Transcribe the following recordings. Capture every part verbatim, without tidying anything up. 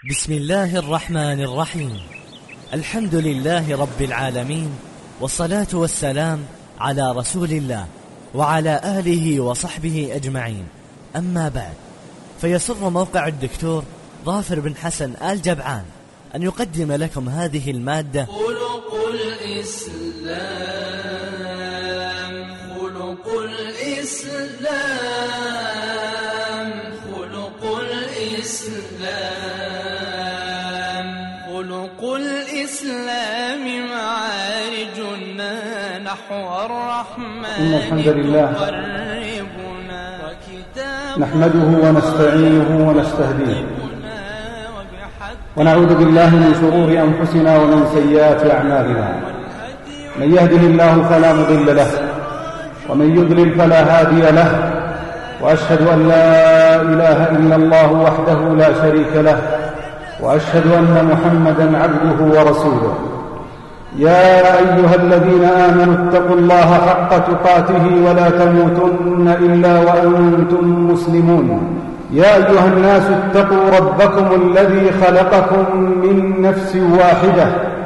بسم الله الرحمن الرحيم. الحمد لله رب العالمين، والصلاة والسلام على رسول الله وعلى آله وصحبه أجمعين. أما بعد، فيسر موقع الدكتور ظافر بن حسن آل جبعان أن يقدم لكم هذه المادة. خلق الإسلام خلق الإسلام خلق الإسلام خلق الإسلام معارجنا نحو الرحمن. إن الحمد لله وكتاب نحمده ونستعينه ونستهديه، ونعوذ بالله من شرور أنفسنا ومن سيئات أعمالنا. من يهده الله فلا مضل له، ومن يضلل فلا هادي له، وأشهد أن لا إله إلا الله وحده لا شريك له، وأشهد أن محمدا عبده ورسوله. يا أيها الذين آمنوا اتقوا الله حق تقاته ولا تموتن إلا وأنتم مسلمون. يا أيها الناس اتقوا ربكم الذي خلقكم من نفس واحدة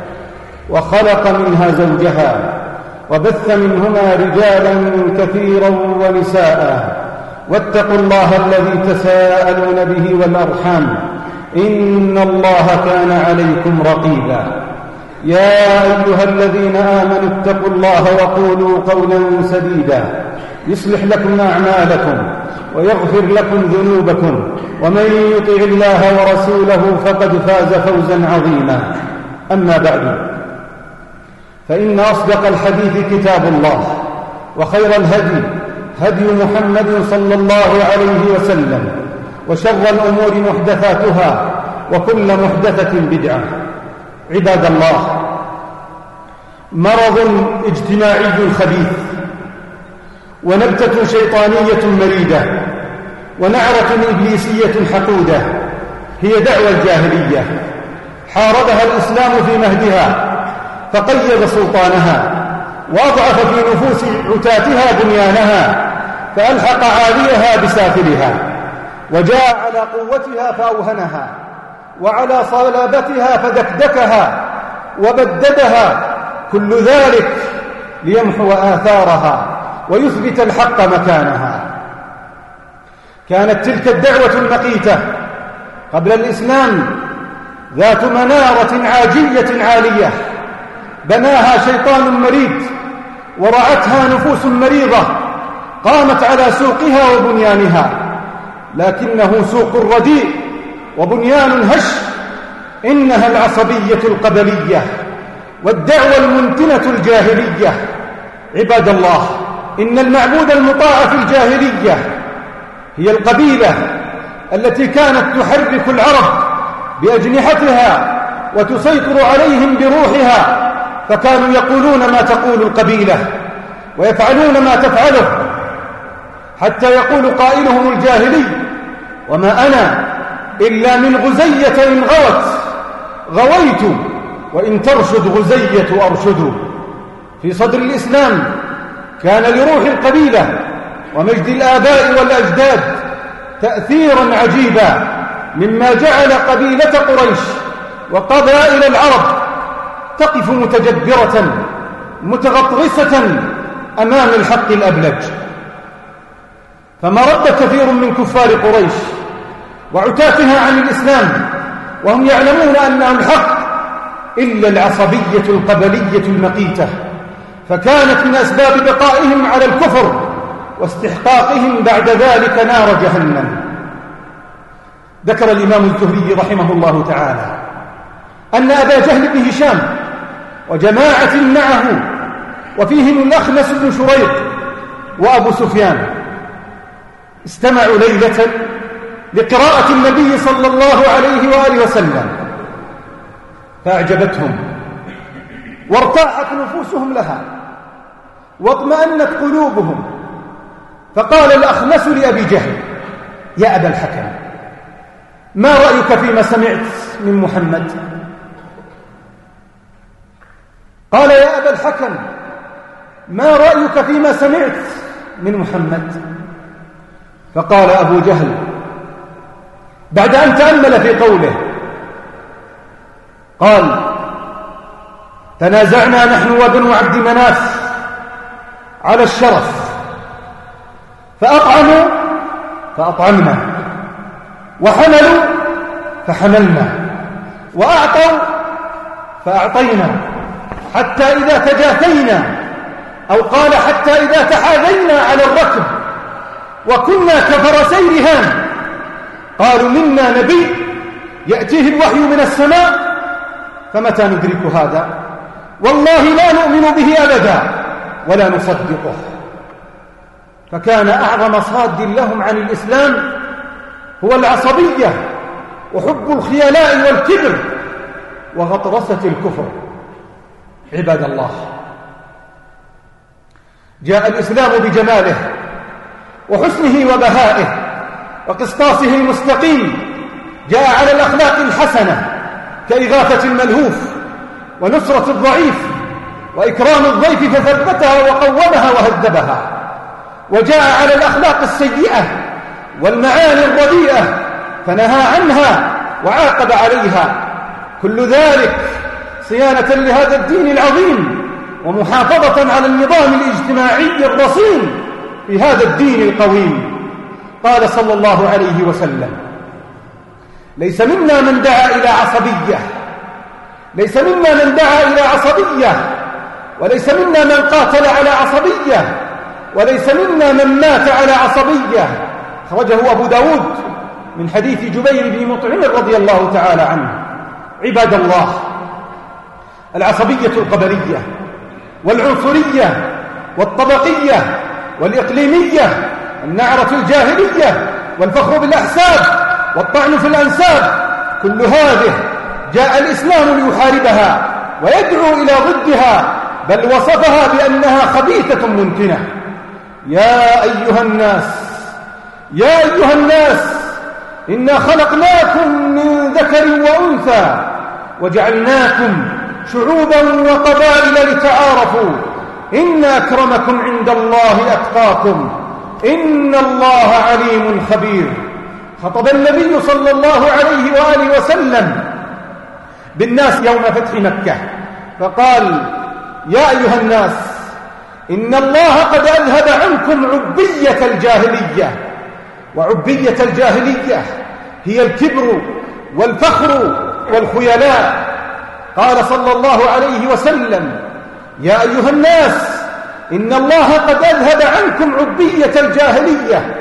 وخلق منها زوجها وبث منهما رجالا كثيرا ونساء، واتقوا الله الذي تساءلون به والأرحام، إن الله كان عليكم رقيبا. يا أيها الذين آمنوا اتقوا الله وقولوا قولا سديدا يصلح لكم أعمالكم ويغفر لكم ذنوبكم، ومن يطع الله ورسوله فقد فاز فوزا عظيما. أما بعد، فإن أصدق الحديث كتاب الله، وخير الهدي هدي محمد صلى الله عليه وسلم، وشر الأمور محدثاتها، وكل محدثة بدعة. عباد الله، مرض اجتماعي خبيث، ونبتة شيطانية مريدة، ونعرة إبليسية حقودة هي دعوى الجاهلية، حاربها الإسلام في مهدها فقيد سلطانها، وأضعف في نفوس عتاتها بنيانها، فألحق عاليها بسافلها، وجاء على قوتها فأوهنها، وعلى صلابتها فدكدكها وبددها، كل ذلك ليمحو آثارها ويثبت الحق مكانها. كانت تلك الدعوة المقيتة قبل الإسلام ذات منارة عاجية عالية، بناها شيطان مريد ورعتها نفوس مريضة قامت على سوقها وبنيانها، لكنه سوق رديء وبنيان هش. إنها العصبية القبلية والدعوة المنتنة الجاهلية. عباد الله، إن المعبود المطاع في الجاهلية هي القبيلة التي كانت تحرك العرب بأجنحتها وتسيطر عليهم بروحها، فكانوا يقولون ما تقول القبيلة ويفعلون ما تفعله، حتى يقول قائلهم الجاهلي: وما أنا إلا من غزية إن غوت غويت، وإن ترشد غزية أرشد. في صدر الإسلام كان لروح القبيلة ومجد الآباء والأجداد تأثيرا عجيبا، مما جعل قبيلة قريش وقبائل العرب تقف متجبرة متغطرسة أمام الحق الأبلج. فما رد كثير من كفار قريش وعتاتها عن الإسلام وهم يعلمون أنه الحق إلا العصبية القبلية المقيتة، فكانت من أسباب بقائهم على الكفر واستحقاقهم بعد ذلك نار جهنم. ذكر الإمام الزهري رحمه الله تعالى أن أبا جهل بن هشام وجماعة معه، وفيهم الأخنس بن شريق وأبو سفيان، استمعوا ليلة لقراءة النبي صلى الله عليه وآله وسلم فأعجبتهم وارتاحت نفوسهم لها واطمأنت قلوبهم، فقال الأخنس لأبي جهل: يا أبا الحكم، ما رأيك فيما سمعت من محمد؟ قال: يا أبا الحكم، ما رأيك فيما سمعت من محمد؟ فقال أبو جهل بعد أن تأمل في قوله: قال: تنازعنا نحن وبنو عبد مناف على الشرف، فأطعموا فأطعمنا، وحملوا فحملنا، وأعطوا فأعطينا، حتى إذا تجاثينا، أو قال حتى إذا تحاذينا على الركب وكنا كفرسي رهان، قالوا: منا نبي يأتيه الوحي من السماء، فمتى ندرك هذا؟ والله لا نؤمن به أبدا ولا نصدقه. فكان أعظم صاد لهم عن الإسلام هو العصبية وحب الخيلاء والكبر وغطرسة الكفر. عباد الله، جاء الإسلام بجماله وحسنه وبهائه وقسطاسه المستقيم، جاء على الأخلاق الحسنة كإغاثة الملهوف ونصرة الضعيف وإكرام الضيف فثبتها وقومها وهذبها، وجاء على الأخلاق السيئة والمعاني الرديئة فنهى عنها وعاقب عليها، كل ذلك صيانة لهذا الدين العظيم ومحافظة على النظام الاجتماعي الرصين في هذا الدين القويم. قال صلى الله عليه وسلم: ليس منا من دعا إلى عصبية، ليس منا من دعا إلى عصبية، وليس منا من قاتل على عصبية، وليس منا من مات على عصبية. خرجه أبو داود من حديث جبير بن مطعم رضي الله تعالى عنه. عباد الله، العصبية القبلية والعنصرية والطبقية والإقليمية، النعرة الجاهلية والفخر بالأحساب والطعن في الأنساب، كل هذه جاء الإسلام ليحاربها ويدعو إلى ضدها، بل وصفها بأنها خبيثة منتنة. يا أيها الناس يا أيها الناس إنا خلقناكم من ذكر وأنثى وجعلناكم شعوبا وقبائل لتعارفوا إن أكرمكم عند الله أتقاكم إن الله عليم خبير. خطب النبي صلى الله عليه وآله وسلم بالناس يوم فتح مكة فقال: يا أيها الناس إن الله قد أذهب عنكم عبية الجاهلية، وعبية الجاهلية هي الكبر والفخر والخيلاء. قال صلى الله عليه وسلم: يا أيها الناس إن الله قد أذهب عنكم عبية الجاهلية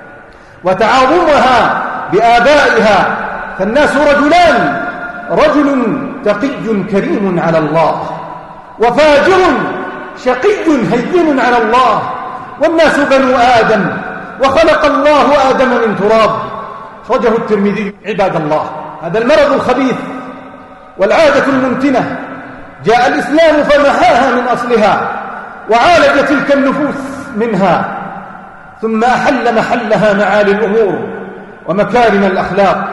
وتعاظمها بآبائها، فالناس رجلان: رجل تقي كريم على الله، وفاجر شقي هين على الله، والناس بنو آدم وخلق الله آدم من تراب. خرجه الترمذي. عباد الله، هذا المرض الخبيث والعادة المنتنة جاء الإسلام فمحاها من أصلها وعالج تلك النفوس منها، ثم أحل محلها معالي الأمور ومكارم الأخلاق.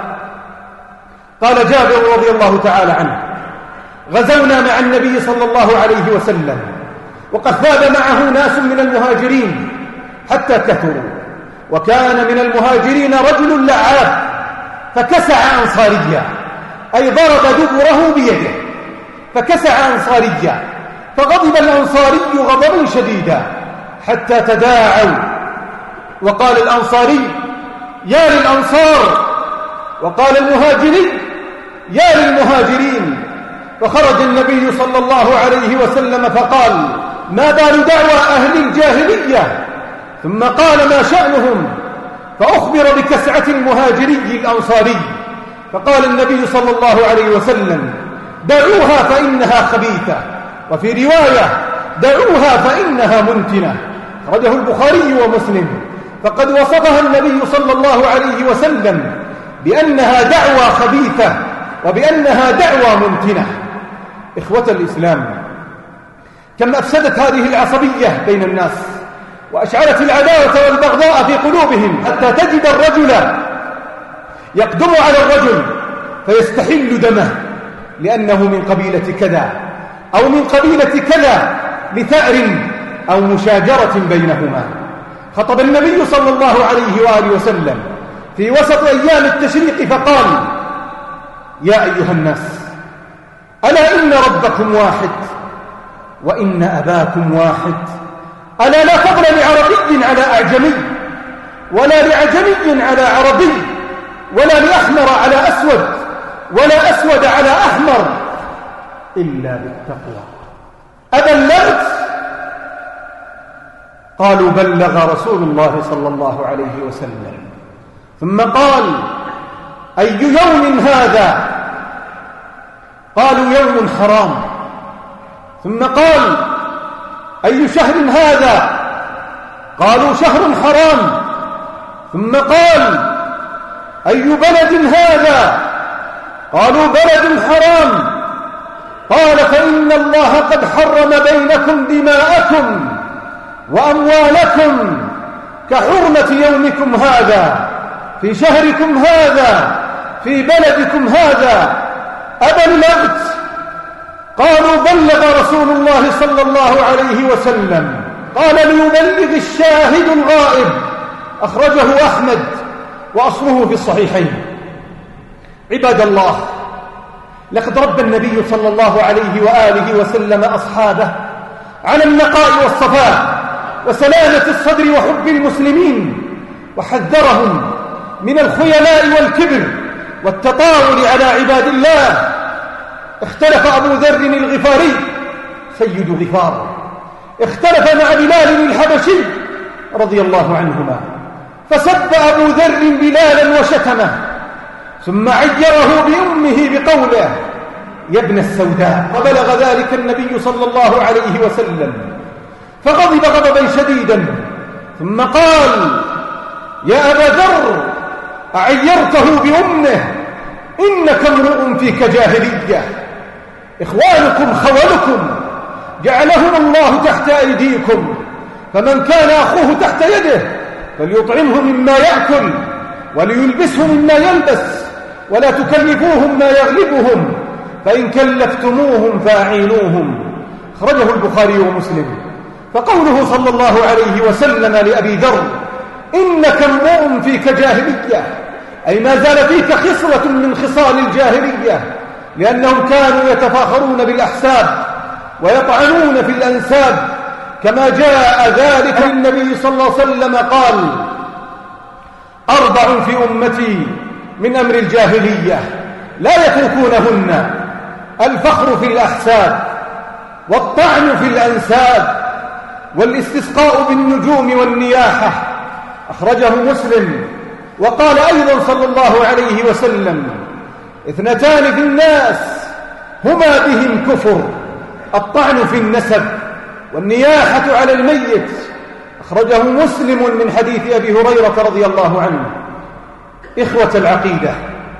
قال جابر رضي الله تعالى عنه: غزونا مع النبي صلى الله عليه وسلم وقد ثاب معه ناس من المهاجرين حتى كثروا، وكان من المهاجرين رجل لعاب فكسع أنصاريا، أي ضرب دبره بيده فكسع أنصاريا، فغضب الأنصاري غضبا شديدا حتى تداعوا، وقال الأنصاري: يا للأنصار، وقال المهاجري: يا للمهاجرين. فخرج النبي صلى الله عليه وسلم فقال: ما بال دعوى أهل الجاهلية؟ ثم قال: ما شأنهم؟ فأخبر بكسعة المهاجري الأنصاري، فقال النبي صلى الله عليه وسلم: دعوها فإنها خبيثة، وفي رواية: دعوها فإنها منتنة. خرجه البخاري ومسلم. فقد وصفها النبي صلى الله عليه وسلم بأنها دعوى خبيثة وبأنها دعوى منتنة. إخوة الإسلام، كم أفسدت هذه العصبية بين الناس وأشعلت العداوة والبغضاء في قلوبهم، حتى تجد الرجل يقدم على الرجل فيستحل دمه لأنه من قبيلة كذا أو من قبيلة كذا لثأر أو مشاجرة بينهما. خطب النبي صلى الله عليه وآله وسلم في وسط أيام التشريق فقال: يا أيها الناس ألا إن ربكم واحد وإن أباكم واحد. ألا لا فضل لعربي على أعجمي، ولا لعجمي على عربي، ولا لأحمر على أسود، ولا أسود على أحمر، إلا بالتقوى. أبلغت؟ قالوا بلغ رسول الله صلى الله عليه وسلم. ثم قال أي يوم هذا؟ قالوا يوم حرام. ثم قال أي شهر هذا؟ قالوا شهر حرام. ثم قال أي بلد هذا؟ قالوا بلد حرام. قال فإن الله قد حرم بينكم دماءكم وأموالكم كحرمة يومكم هذا في شهركم هذا في بلدكم هذا. أبلغت؟ قالوا بلغ رسول الله صلى الله عليه وسلم. قال ليبلغ الشاهد الغائب. أخرجه أحمد وأصله في الصحيحين. عباد الله، لقد ربى النبي صلى الله عليه وآله وسلم أصحابه على النقاء والصفاء وسلامة الصدر وحب المسلمين، وحذرهم من الخيلاء والكبر والتطاول على عباد الله. اختلف أبو ذر الغفاري سيد غفار، اختلف مع بلال الحبشي رضي الله عنهما، فسب أبو ذر بلالا وشتمه، ثم عيره بأمه بقوله يا ابن السوداء، وبلغ ذلك النبي صلى الله عليه وسلم فغضب غضبا شديدا، ثم قال يا أبا ذر أعيرته بأمه إنك امرؤ فيك جاهلية. إخوانكم خولكم جعلهم الله تحت أيديكم، فمن كان أخوه تحت يده فليطعمه مما يأكل وليلبسه مما يلبس، ولا تكلفوهم ما يغلبهم، فإن كلفتموهم فأعينوهم. أخرجه البخاري ومسلم. فقوله صلى الله عليه وسلم لأبي ذر إنك امرؤ فيك جاهلية، أي ما زال فيك خصلة من خصال الجاهلية، لأنهم كانوا يتفاخرون بالأحساب ويطعنون في الأنساب، كما جاء ذلك للنبي صلى الله عليه وسلم قال أربع في أمتي من أمر الجاهلية لا يتركونهن: الفخر في الأحساب، والطعن في الأنساب، والاستسقاء بالنجوم والنياحة. أخرجه مسلم. وقال أيضا صلى الله عليه وسلم اثنتان في الناس هما بهم كفر: الطعن في النسب والنياحة على الميت. أخرجه مسلم من حديث أبي هريرة رضي الله عنه. إخوة العقيدة،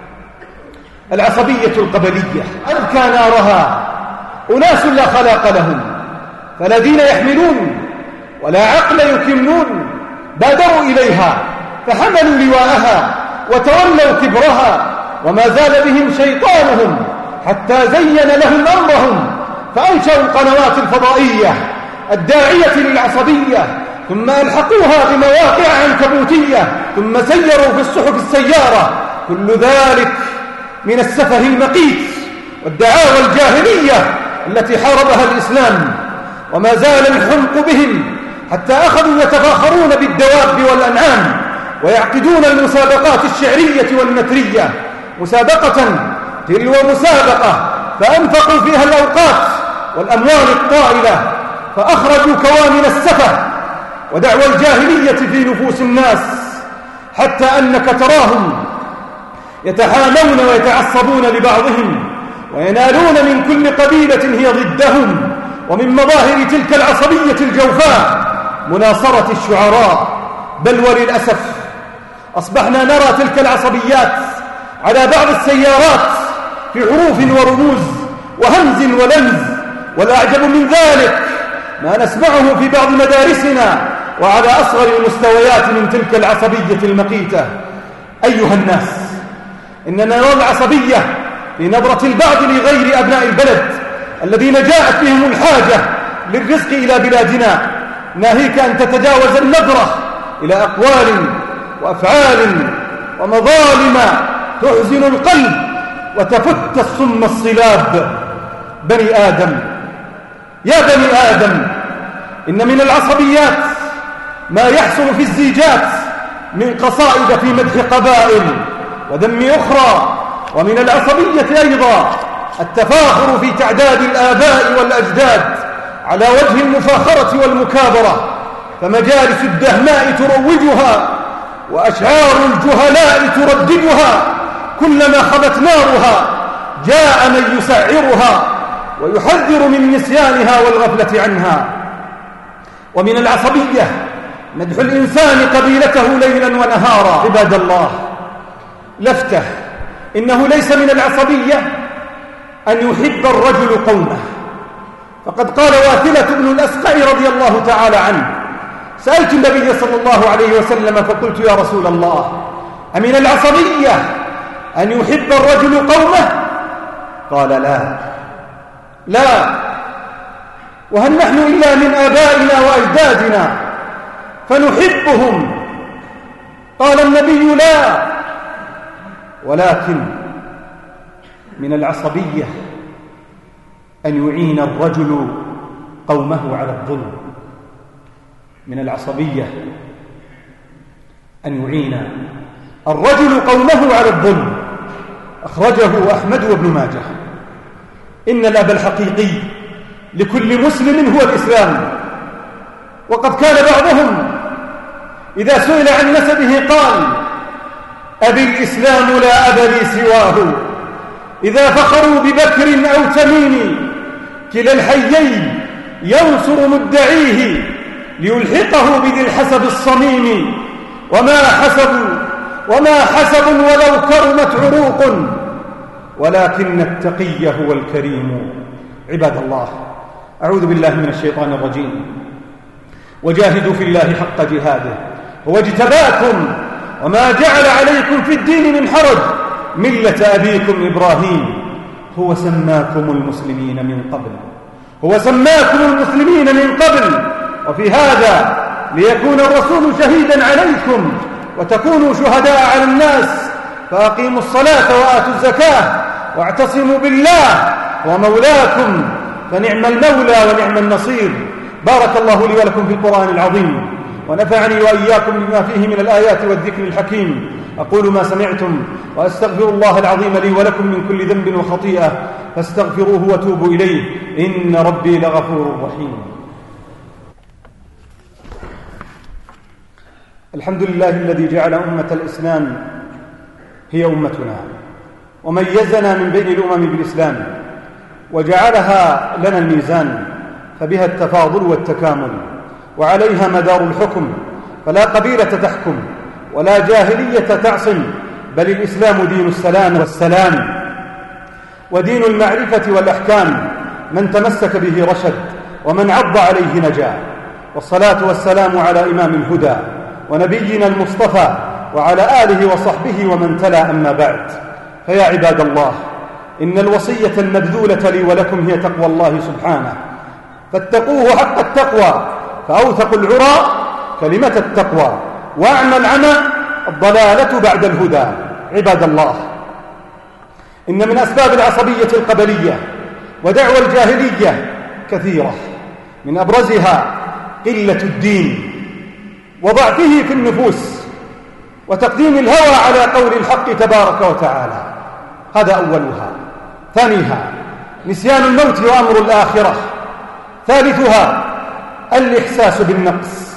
العصبية القبلية أذكى نارها أناس لا خلاق لهم، فلا دين يحملون ولا عقل يكمنون، بادروا إليها فحملوا لواءها وتولوا كبرها، وما زال بهم شيطانهم حتى زين لهم أمرهم، فأنشأوا القنوات الفضائية الداعية للعصبية، ثم ألحقوها بمواقع عنكبوتية، ثم سيروا في الصحف السيارة. كل ذلك من السفه المقيت والدعاوى الجاهلية التي حاربها الإسلام، وما زال الحمق بهم حتى أخذوا يتفاخرون بالدواب والأنعام، ويعقدون المسابقات الشعرية والنثرية، مسابقة تلو مسابقة، فأنفقوا فيها الأوقات والأموال الطائلة، فأخرجوا كوامن السفه ودعوى الجاهلية في نفوس الناس، حتى أنك تراهم يتحامون ويتعصبون لبعضهم، وينالون من كل قبيلة هي ضدهم. ومن مظاهر تلك العصبية الجوفاء مناصرة الشعراء، بل وللأسف أصبحنا نرى تلك العصبيات على بعض السيارات في حروف ورموز وهمز ولمز. والأعجب من ذلك ما نسمعه في بعض مدارسنا وعلى أصغر المستويات من تلك العصبية المقيتة. أيها الناس، إننا نرى العصبية في نظرة البعض لغير أبناء البلد الذين جاءت بهم الحاجة للرزق إلى بلادنا، ناهيك أن تتجاوز النظرة إلى أقوال وأفعال ومظالم تحزن القلب وتفت الصم الصلاب. بني آدم يا بني آدم إن من العصبيات ما يحصل في الزيجات من قصائد في مدح قبائل وذم أخرى، ومن العصبية أيضا التفاخر في تعداد الآباء والأجداد على وجه المفاخرة والمكابرة، فمجالس الدهماء تروجها وأشعار الجهلاء ترددها، كلما خبت نارها جاء من يسعرها ويحذر من نسيانها والغفلة عنها. ومن العصبية مدح الإنسان قبيلته ليلا ونهارا. عباد الله، لفتة، إنه ليس من العصبية أن يحب الرجل قومه، فقد قال واثلة بن الأسقع رضي الله تعالى عنه: سألت النبي صلى الله عليه وسلم فقلت يا رسول الله، أمن العصبية أن يحب الرجل قومه؟ قال لا لا، وهل نحن إلا من آبائنا وأجدادنا فنحبهم؟ قال النبي لا، ولكن من العصبية أن يعين الرجل قومه على الظلم. من العصبية أن يعين الرجل قومه على الظلم. أخرجه أحمد وابن ماجه. إن الأب الحقيقي لكل مسلم هو الإسلام، وقد كان بعضهم إذا سئل عن نسبه قال: أبي الإسلام لا أب لي سواه. إذا فخروا ببكر أو تميم كلا الحيين ينصر مدعيه ليلحقه بذي الحسب الصميم. وما حسب وما حسب ولو كرمت عروق، ولكن التقي هو الكريم. عباد الله، أعوذ بالله من الشيطان الرجيم. وجاهدوا في الله حق جهاده هو اجتباكم وما جعل عليكم في الدين من حرج ملة أبيكم إبراهيم هو سماكم المسلمين من قبل هو سماكم المسلمين من قبل وفي هذا ليكون الرسول شهيدا عليكم وتكونوا شهداء على الناس، فأقيموا الصلاة وآتوا الزكاة واعتصموا بالله ومولاكم فنعم المولى ونعم النصير. بارك الله لي ولكم في القرآن العظيم، ونفعني وإياكم بما فيه من الآيات والذكر الحكيم. أقول ما سمعتم وأستغفر الله العظيم لي ولكم من كل ذنب وخطيئة، فاستغفروه وتوبوا إليه، إن ربي لغفور رحيم. الحمد لله الذي جعل أمة الإسلام هي أمتنا، وميزنا من بين الأمم بالإسلام، وجعلها لنا الميزان، فبها التفاضل والتكامل، وعليها مدار الحكم، فلا قبيلة تحكم ولا جاهلية تعصم، بل الإسلام دين السلام والسلام ودين المعرفة والأحكام، من تمسك به رشد ومن عض عليه نجا. والصلاة والسلام على إمام الهدى ونبينا المصطفى وعلى آله وصحبه ومن تلا، أما بعد. فيا عباد الله، إن الوصية المبذولة لي ولكم هي تقوى الله سبحانه، فاتقوه حق التقوى، فأوثق العرى كلمة التقوى، وأعمى العمى الضلالة بعد الهدى. عباد الله، إن من أسباب العصبية القبلية ودعوى الجاهلية كثيرة، من أبرزها قلة الدين وضعفه في النفوس وتقديم الهوى على قول الحق تبارك وتعالى، هذا أولها. ثانيها نسيان الموت وأمر الآخرة. ثالثها الإحساس بالنقص،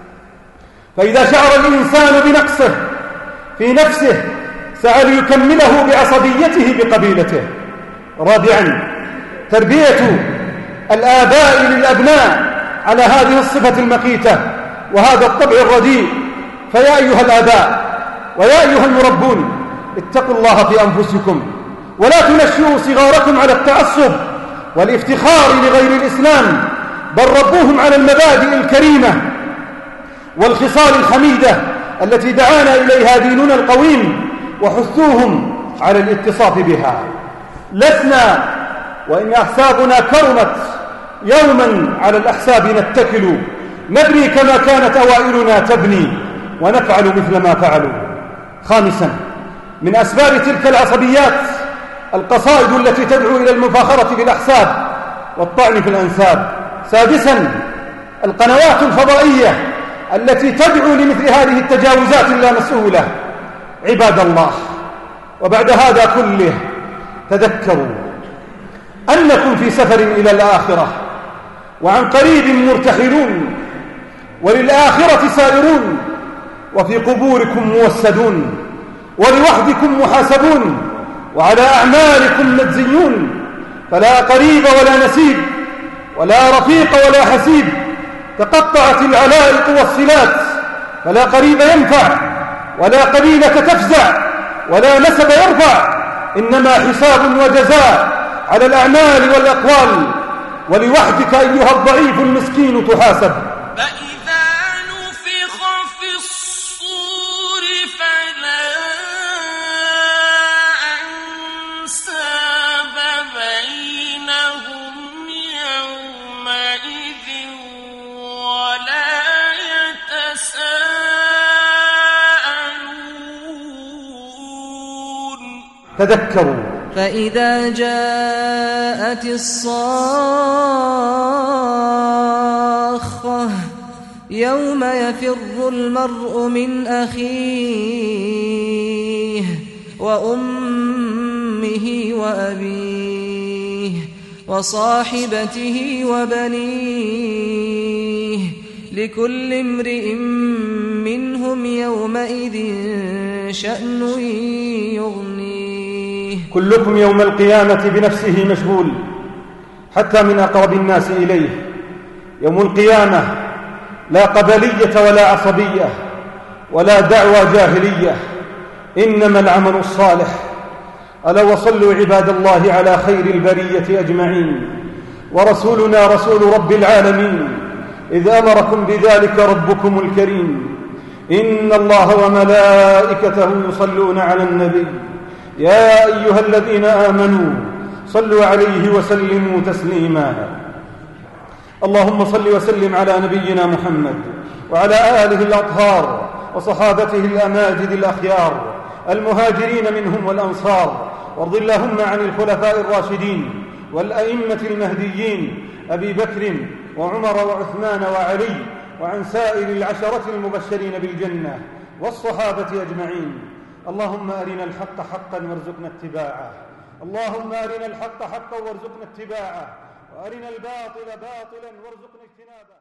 فإذا شعر الإنسان بنقصه في نفسه سعى ليكمله بعصبيته بقبيلته. رابعا تربية الآباء للأبناء على هذه الصفة المقيتة وهذا الطبع الرديء. فيا أيها الآباء ويا أيها المربون، اتقوا الله في أنفسكم، ولا تنشئوا صغاركم على التعصب والافتخار لغير الإسلام، بل ربوهم على المبادئ الكريمة والخصال الحميدة التي دعانا إليها ديننا القويم، وحثوهم على الاتصاف بها. لسنا وإن أحسابنا كرمت يوما على الأحساب نتكل، نبني كما كانت أوائلنا تبني ونفعل مثل ما فعلوا. خامسا من أسباب تلك العصبيات القصائد التي تدعو إلى المفاخرة بالأحساب والطعن في الأنساب. سادسا القنوات الفضائية التي تدعو لمثل هذه التجاوزات اللامسؤولة. عباد الله، وبعد هذا كله تذكروا أنكم في سفر إلى الآخرة، وعن قريب مرتحلون، وللآخرة سائرون، وفي قبوركم موسدون، ولوحدكم محاسبون، وعلى أعمالكم مجزيون، فلا قريب ولا نسيب، ولا رفيق ولا حسيب. تقطعت العلائق والصلات، فلا قريب ينفع، ولا قبيلة تفزع، ولا نسب يرفع، إنما حساب وجزاء على الأعمال والأقوال، ولوحدك أيها الضعيف المسكين تحاسب. فإذا نفخ في الصور فلا أنساب بينهم يومئذ ولا يتساءلون. تذكروا فإذا جاءت الصاخة يوم يفر المرء من أخيه وأمه وأبيه وصاحبته وبنيه لكل امرئ منهم يومئذ شأن يغنيه. كلكم يوم القيامة بنفسه مشغول، حتى من أقرب الناس إليه. يوم القيامة لا قبلية ولا عصبية ولا دعوى جاهلية، إنما العمل الصالح. ألا وصلوا عباد الله على خير البرية أجمعين، ورسولنا رسول رب العالمين، إذ أمركم بذلك ربكم الكريم. إن الله وملائكته يصلون على النبي يا أيها الذين آمنوا صلوا عليه وسلموا تسليما. اللهم صل وسلم على نبينا محمد وعلى آله الأطهار وصحابته الأماجد الأخيار المهاجرين منهم والأنصار، وارض اللهم عن الخلفاء الراشدين والأئمة المهديين أبي بكر وعمر وعثمان وعلي، وعن سائر العشرة المبشرين بالجنة والصحابة أجمعين. اللهم أرنا الحق حقا وارزقنا اتباعه، اللهم أرنا الحق حقا وارزقنا اتباعه، وأرنا الباطل باطلا وارزقنا اجتنابه.